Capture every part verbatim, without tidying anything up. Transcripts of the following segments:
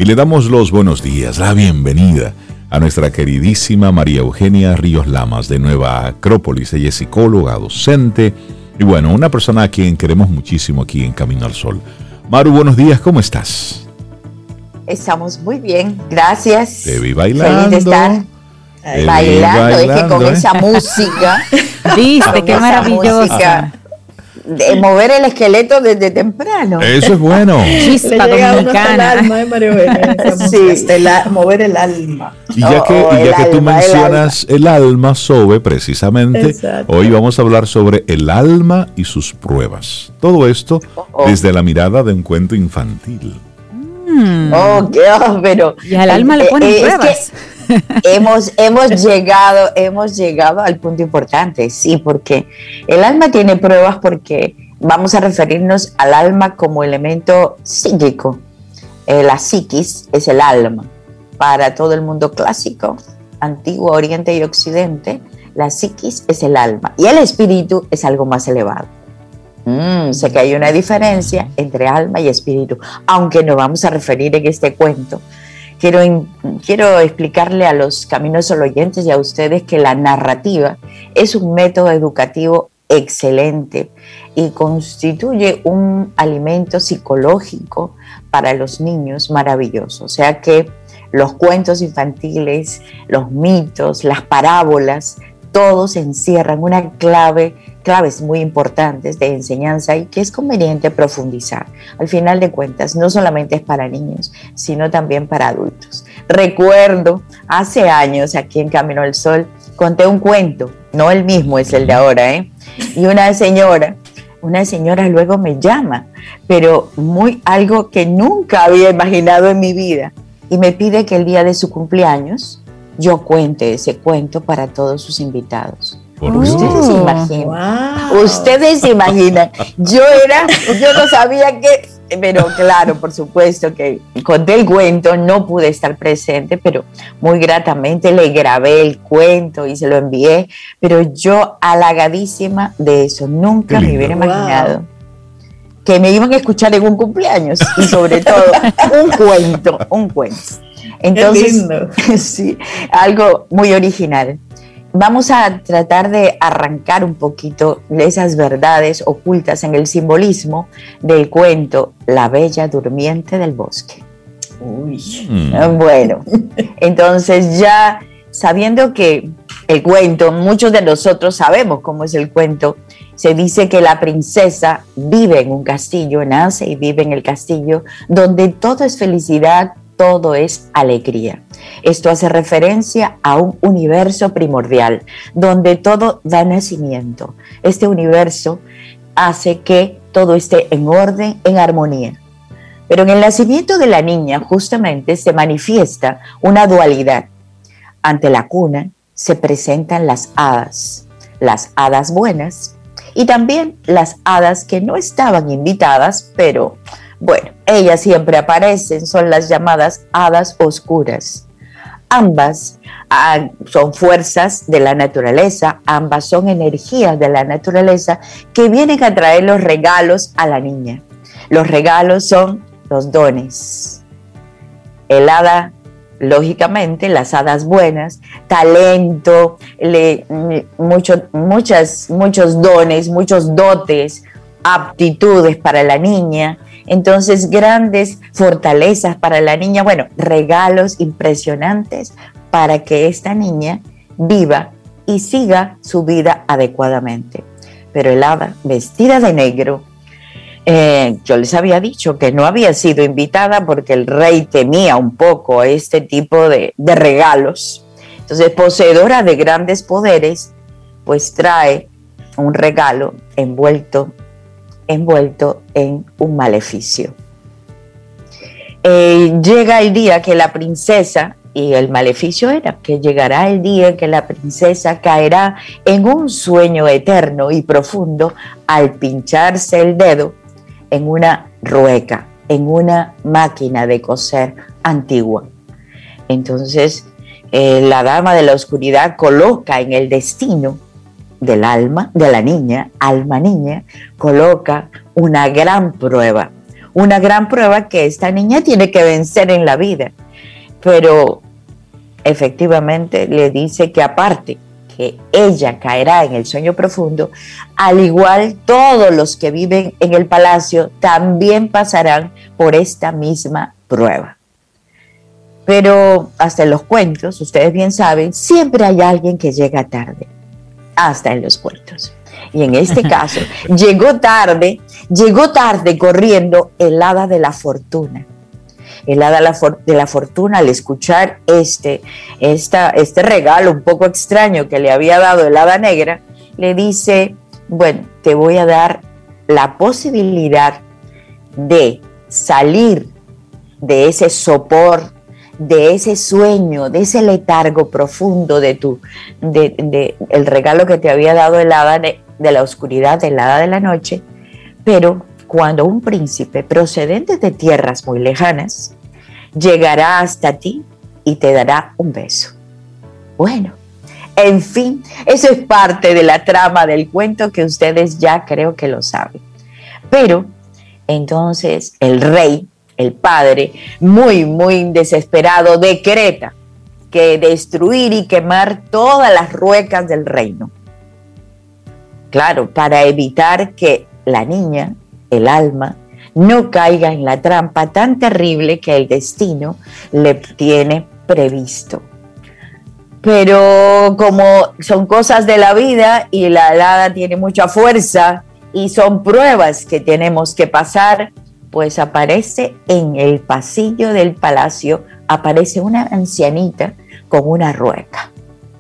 Y le damos los buenos días, la bienvenida a nuestra queridísima María Eugenia Ríos Lamas de Nueva Acrópolis. Ella es psicóloga, docente y bueno, una persona a quien queremos muchísimo aquí en Camino al Sol. Maru, buenos días, ¿cómo estás? Estamos muy bien, gracias. Te vi bailando. Feliz de estar Te bailando, vi es que bailando, con ¿eh? esa música, Viste, con qué esa maravilloso. música, de mover el esqueleto desde temprano. Eso es bueno. Chispa Le llega a uno hasta el dominicana. alma, ¿eh, María Eugenia? Esa Sí. música, hasta el a- mover el alma. Y ya que, Oh, y ya el que tú alma, el mencionas el alma, Sobe, precisamente, Exacto. hoy vamos a hablar sobre el alma y sus pruebas. Todo esto Oh. desde la mirada de un cuento infantil. Mm. Oh, qué oh, pero Y al alma le eh, ponen eh, es pruebas. que hemos, hemos llegado, hemos llegado al punto importante, sí, porque el alma tiene pruebas porque vamos a referirnos al alma como elemento psíquico. Eh, la psiquis es el alma. Para todo el mundo clásico, antiguo, oriente y occidente, la psiquis es el alma y el espíritu es algo más elevado. Mm, sé que hay una diferencia entre alma y espíritu, aunque nos vamos a referir en este cuento. Quiero, in, quiero explicarle a los Caminos al oyentes y a ustedes que la narrativa es un método educativo excelente y constituye un alimento psicológico para los niños maravilloso. O sea que los cuentos infantiles, los mitos, las parábolas, todos encierran una clave, claves muy importantes de enseñanza y que es conveniente profundizar. Al final de cuentas, no solamente es para niños, sino también para adultos. Recuerdo, hace años aquí en Camino al Sol, conté un cuento, no el mismo, es el de ahora, ¿eh? Y una señora, una señora luego me llama, pero muy algo que nunca había imaginado en mi vida, y me pide que el día de su cumpleaños yo cuente ese cuento para todos sus invitados. Por Oh. Dios. Ustedes se imaginan, Wow. ustedes se imaginan, yo era, yo no sabía que, pero claro, por supuesto que conté el cuento, no pude estar presente, pero muy gratamente le grabé el cuento y se lo envié, pero yo halagadísima de eso, nunca Qué me hubiera lindo. imaginado Wow. que me iban a escuchar en un cumpleaños y sobre todo un cuento, un cuento. Entonces, lindo. sí, algo muy original. Vamos a tratar de arrancar un poquito de esas verdades ocultas en el simbolismo del cuento La Bella Durmiente del Bosque. Uy. Mm. Bueno, entonces ya sabiendo que el cuento, muchos de nosotros sabemos cómo es el cuento, se dice que la princesa vive en un castillo, nace y vive en el castillo, donde todo es felicidad, todo es alegría. Esto hace referencia a un universo primordial, donde todo da nacimiento. Este universo hace que todo esté en orden, en armonía. Pero en el nacimiento de la niña justamente se manifiesta una dualidad. Ante la cuna se presentan las hadas, las hadas buenas y también las hadas que no estaban invitadas, pero bueno, ellas siempre aparecen, son las llamadas hadas oscuras. Ambas ah, son fuerzas de la naturaleza, ambas son energías de la naturaleza que vienen a traer los regalos a la niña. Los regalos son los dones. El hada, lógicamente, las hadas buenas, talento, le, mucho, muchas, muchos dones, muchos dotes, aptitudes para la niña. Entonces, grandes fortalezas para la niña, bueno, regalos impresionantes para que esta niña viva y siga su vida adecuadamente. Pero el hada, vestida de negro, eh, yo les había dicho que no había sido invitada porque el rey temía un poco este tipo de, de regalos. Entonces, poseedora de grandes poderes, pues trae un regalo envuelto envuelto en un maleficio. Eh, llega el día que la princesa, y el maleficio era que llegará el día en que la princesa caerá en un sueño eterno y profundo al pincharse el dedo en una rueca, en una máquina de coser antigua. Entonces, eh, la dama de la oscuridad coloca en el destino del alma, de la niña, alma niña, coloca una gran prueba, una gran prueba que esta niña tiene que vencer en la vida. Pero efectivamente le dice que aparte que ella caerá en el sueño profundo, al igual todos los que viven en el palacio también pasarán por esta misma prueba. Pero hasta en los cuentos, ustedes bien saben, siempre hay alguien que llega tarde, hasta en los cuentos. Y en este caso, llegó tarde, llegó tarde corriendo el hada de la fortuna. El hada de la fortuna, al escuchar este, esta, este regalo un poco extraño que le había dado el hada negra, le dice, bueno, te voy a dar la posibilidad de salir de ese sopor, de ese sueño, de ese letargo profundo de tu, de, de el regalo que te había dado el hada de, de la oscuridad, el hada de la noche, pero cuando un príncipe procedente de tierras muy lejanas llegará hasta ti y te dará un beso. Bueno, en fin, eso es parte de la trama del cuento que ustedes ya creo que lo saben. Pero entonces el rey, el padre, muy, muy desesperado, decreta que destruir y quemar todas las ruecas del reino. Claro, para evitar que la niña, el alma, no caiga en la trampa tan terrible que el destino le tiene previsto. Pero como son cosas de la vida y la hada tiene mucha fuerza y son pruebas que tenemos que pasar, pues aparece en el pasillo del palacio, aparece una ancianita con una rueca.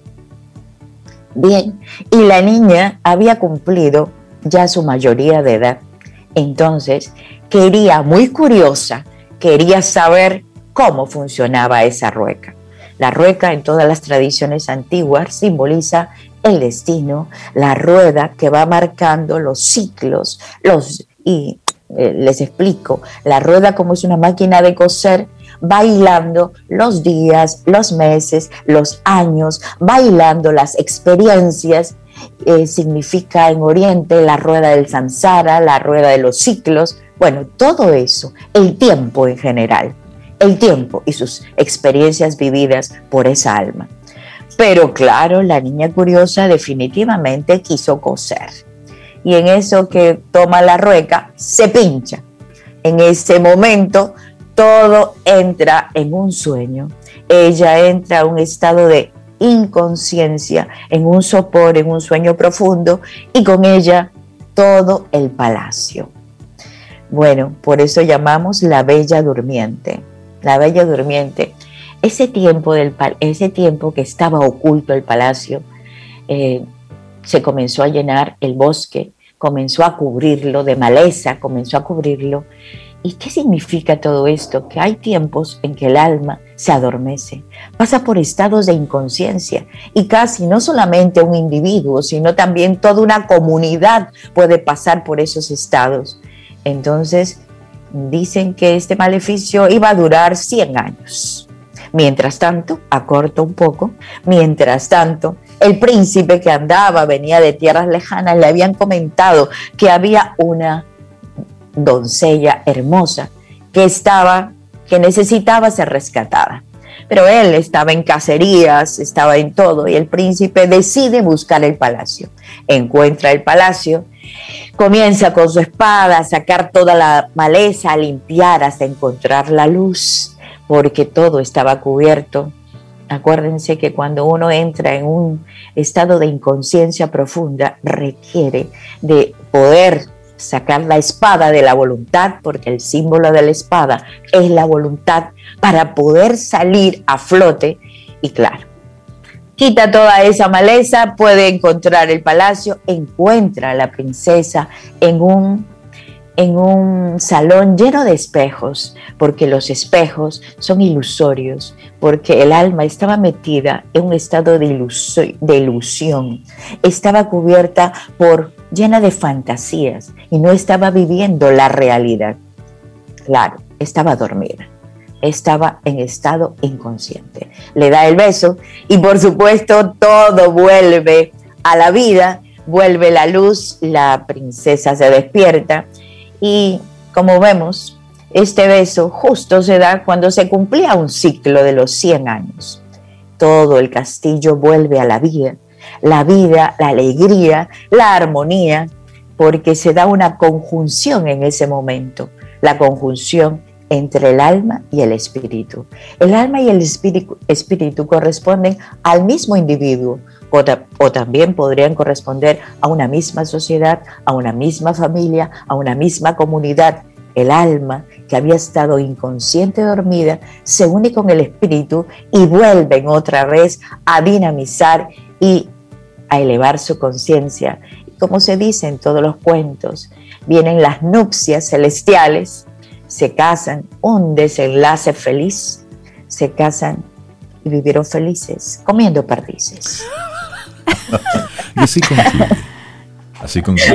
Bien, y la niña había cumplido ya su mayoría de edad. Entonces, quería, muy curiosa, quería saber cómo funcionaba esa rueca. La rueca en todas las tradiciones antiguas simboliza el destino, la rueda que va marcando los ciclos, los, y eh, les explico, la rueda como es una máquina de coser, bailando los días, los meses, los años, bailando las experiencias. Eh, significa en Oriente la rueda del samsara, la rueda de los ciclos, bueno, todo eso, el tiempo en general, el tiempo y sus experiencias vividas por esa alma. Pero claro, la niña curiosa definitivamente quiso coser. Y en eso que toma la rueca, se pincha. En ese momento, todo entra en un sueño. Ella entra a un estado de inconsciencia, en un sopor, en un sueño profundo, y con ella todo el palacio. Bueno, por eso llamamos la Bella Durmiente. La Bella Durmiente, ese tiempo, del, ese tiempo que estaba oculto el palacio, eh, se comenzó a llenar el bosque, comenzó a cubrirlo de maleza, comenzó a cubrirlo. ¿Y qué significa todo esto? Que hay tiempos en que el alma se adormece, pasa por estados de inconsciencia y casi no solamente un individuo, sino también toda una comunidad puede pasar por esos estados. Entonces, dicen que este maleficio iba a durar cien años. Mientras tanto, acorto un poco, mientras tanto, el príncipe que andaba, venía de tierras lejanas, le habían comentado que había una doncella hermosa que estaba, que necesitaba ser rescatada. Pero él estaba en cacerías, estaba en todo, y el príncipe decide buscar el palacio. Encuentra el palacio, comienza con su espada a sacar toda la maleza, a limpiar hasta encontrar la luz, porque todo estaba cubierto. Acuérdense que cuando uno entra en un estado de inconsciencia profunda, requiere de poder sacar la espada de la voluntad, porque el símbolo de la espada es la voluntad, para poder salir a flote. Y claro, quita toda esa maleza, puede encontrar el palacio, encuentra a la princesa en un, en un salón lleno de espejos, porque los espejos son ilusorios, porque el alma estaba metida en un estado de, iluso, de ilusión, estaba cubierta por, llena de fantasías, y no estaba viviendo la realidad. Claro, estaba dormida, estaba en estado inconsciente. Le da el beso y por supuesto todo vuelve a la vida, vuelve la luz, la princesa se despierta y como vemos, Este beso justo se da cuando se cumplía un ciclo de los cien años. Todo el castillo vuelve a la vida, la vida, la alegría, la armonía, porque se da una conjunción en ese momento, la conjunción entre el alma y el espíritu. El alma y el espíritu, espíritu corresponden al mismo individuo, o, o también podrían corresponder a una misma sociedad, a una misma familia, a una misma comunidad. El alma, que había estado inconsciente dormida, se une con el espíritu y vuelven otra vez a dinamizar y a elevar su conciencia. Como se dice en todos los cuentos, vienen las nupcias celestiales, se casan, un desenlace feliz, se casan y vivieron felices, comiendo perdices. Y así concluye. Así concluye.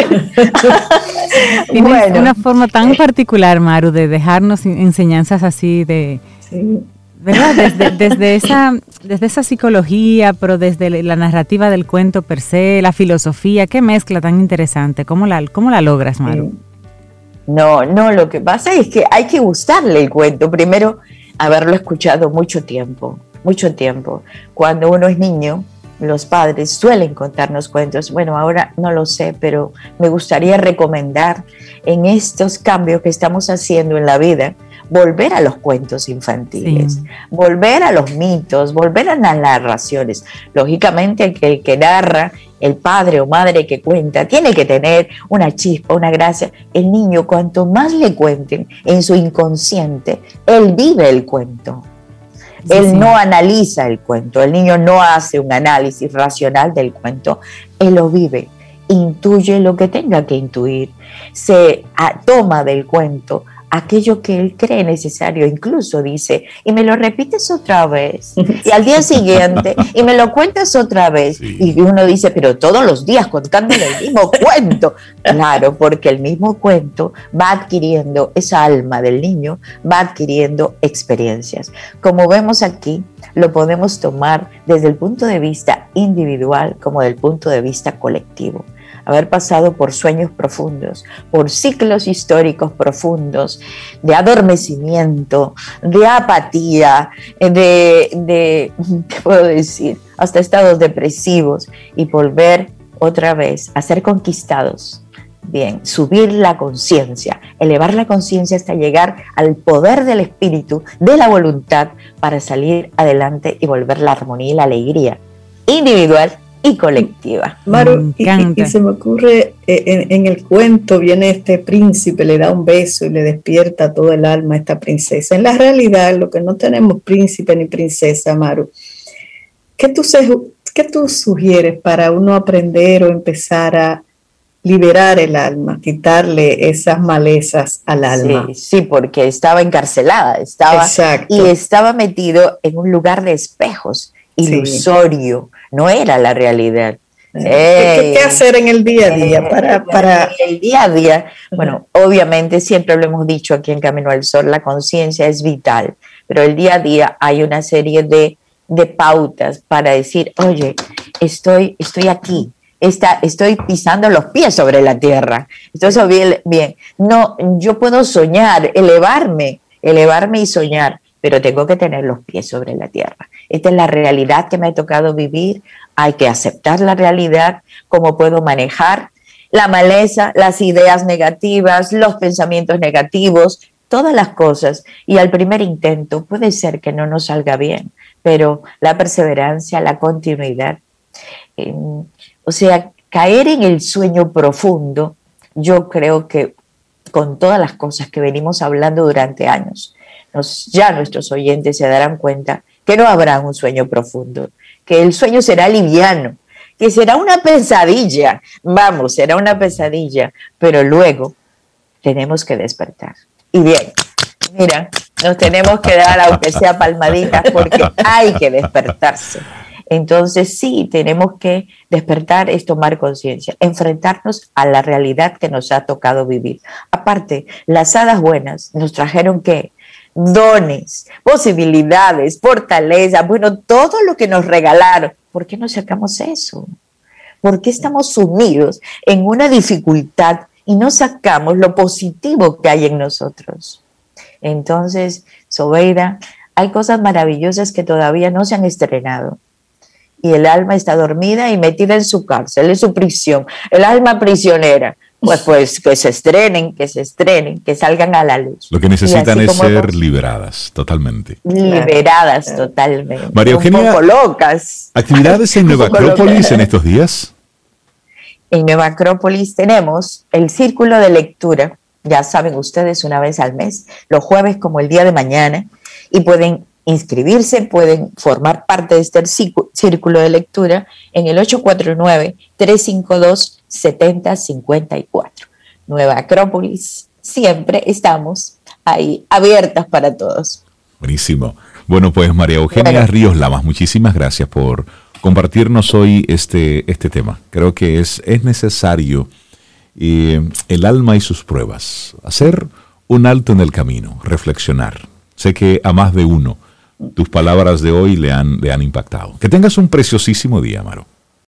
Tienes Bueno. una forma tan particular, Maru, de dejarnos enseñanzas así de, Sí. ¿verdad? Desde, desde esa, desde esa psicología, pero desde la narrativa del cuento per se, la filosofía, qué mezcla tan interesante. ¿Cómo la, cómo la logras, Maru? No, no, lo que pasa es que hay que gustarle el cuento. Primero, haberlo escuchado mucho tiempo, mucho tiempo. Cuando uno es niño, los padres suelen contarnos cuentos. Bueno, ahora no lo sé, pero me gustaría recomendar en estos cambios que estamos haciendo en la vida, volver a los cuentos infantiles, Sí. volver a los mitos, volver a las narraciones. Lógicamente que el que narra, el padre o madre que cuenta, tiene que tener una chispa, una gracia. El niño, cuanto más le cuenten en su inconsciente, él vive el cuento. Sí, Él sí. no analiza el cuento, el niño no hace un análisis racional del cuento, él lo vive, intuye lo que tenga que intuir, se ah, toma del cuento aquello que él cree necesario, incluso dice, y me lo repites otra vez, y al día siguiente, y me lo cuentas otra vez, Sí. y uno dice, pero todos los días contándole el mismo cuento. Claro, porque el mismo cuento va adquiriendo, esa alma del niño va adquiriendo experiencias. Como vemos aquí, lo podemos tomar desde el punto de vista individual como del punto de vista colectivo. Haber pasado por sueños profundos, por ciclos históricos profundos, de adormecimiento, de apatía, de, de, ¿qué puedo decir? Hasta estados depresivos, y volver otra vez a ser conquistados. Bien, subir la conciencia, elevar la conciencia hasta llegar al poder del espíritu, de la voluntad, para salir adelante y volver la armonía y la alegría individual y colectiva. Maru, Me y, y- encanta. y se me ocurre, eh, en, en el cuento viene este príncipe, le da un beso y le despierta todo el alma a esta princesa. En la realidad, lo que no tenemos príncipe ni princesa, Maru, ¿qué tú, se- qué tú sugieres para uno aprender o empezar a liberar el alma, quitarle esas malezas al alma? Sí, sí, porque estaba encarcelada, estaba Exacto. y estaba metido en un lugar de espejos, Sí. ilusorio, no era la realidad. ¿Qué, qué- qué hacer en el día a día para, para El día a día, bueno, obviamente siempre lo hemos dicho aquí en Camino al Sol, la conciencia es vital, pero el día a día hay una serie de, de pautas para decir, oye, estoy, estoy aquí, está, estoy pisando los pies sobre la tierra, estoy bien, bien, no, yo puedo soñar, elevarme, elevarme y soñar, pero tengo que tener los pies sobre la tierra. Esta es la realidad que me ha tocado vivir, hay que aceptar la realidad, cómo puedo manejar la maleza, las ideas negativas, los pensamientos negativos, todas las cosas. Y al primer intento puede ser que no nos salga bien, pero la perseverancia, la continuidad, eh, o sea, caer en el sueño profundo, yo creo que con todas las cosas que venimos hablando durante años, nos, ya nuestros oyentes se darán cuenta que no habrá un sueño profundo, que el sueño será liviano, que será una pesadilla, vamos, será una pesadilla, pero luego tenemos que despertar. Y bien, mira, nos tenemos que dar, aunque sea palmaditas, porque hay que despertarse. Entonces sí, tenemos que despertar, es tomar conciencia, enfrentarnos a la realidad que nos ha tocado vivir. Aparte, las hadas buenas nos trajeron ¿qué? Dones, posibilidades, fortaleza, bueno, todo lo que nos regalaron. ¿Por qué no sacamos eso? ¿Por qué estamos sumidos en una dificultad y no sacamos lo positivo que hay en nosotros. Entonces, Sobeida, hay cosas maravillosas que todavía no se han estrenado. Y el alma está dormida y metida en su cárcel, en su prisión. El alma prisionera. Pues, pues que se estrenen, que se estrenen, que salgan a la luz. Lo que necesitan es ser hemos, liberadas, totalmente. Liberadas claro. totalmente. María Eugenia, un poco locas. ¿Actividades en Nueva Acrópolis en estos días? En Nueva Acrópolis tenemos el círculo de lectura, ya saben ustedes, una vez al mes, los jueves como el día de mañana, y pueden inscribirse, pueden formar parte de este círculo de lectura en el ocho cuatro nueve, tres cinco dos, siete cero cinco cuatro. Nueva Acrópolis, siempre estamos ahí abiertas para todos. Buenísimo. Bueno, pues María Eugenia bueno. Ríos Lamas, muchísimas gracias por compartirnos hoy este, este tema. Creo que es, es necesario eh, el alma y sus pruebas, hacer un alto en el camino, reflexionar. Sé que a más de uno tus palabras de hoy le han, le han impactado. Que tengas un preciosísimo día, Maro.